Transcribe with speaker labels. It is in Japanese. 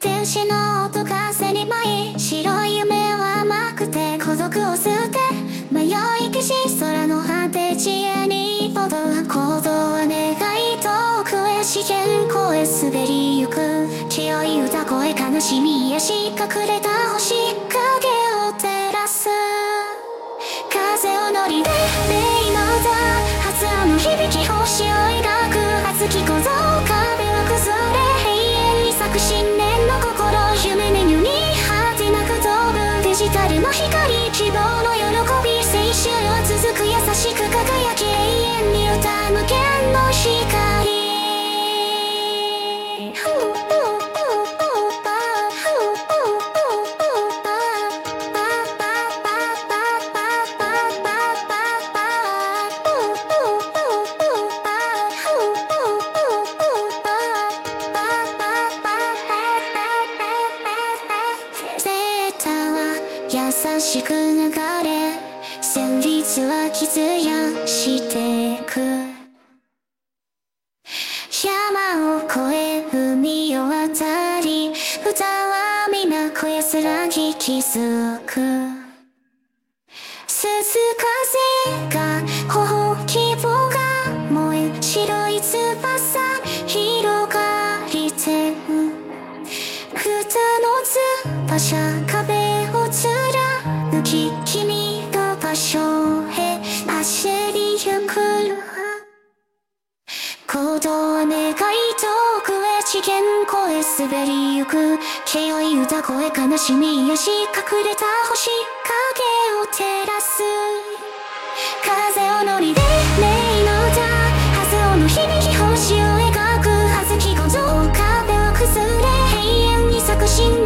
Speaker 1: 天使の音風に舞い、白い夢は甘くて孤独を捨て迷い消し空の果て地へに戻る行動は願い遠くへ資源越え滑りゆく清い歌声悲しみへし隠れた星影を照らす風を乗りで霊の歌発音の響き星を描く熱き鼓動壁は崩れ永遠に咲く新年の心夢メニューに果てなく飛ぶデジタルの光希望の喜び青春は続く優しく輝き永遠に歌無限の光優しく流れ旋律は傷やしてく山を越え海を渡り歌は皆声すらに気づく鈴風が頬希望が燃え白い翼広がりてる二の翼壁を貫き君の場所へ走りゆく行動は願い遠くへ次元越え滑りゆく清い歌声悲しみやし隠れた星影を照らす風を乗りで霊の歌発音の響き星を描く葉月鼓動壁を崩れ永遠に咲く新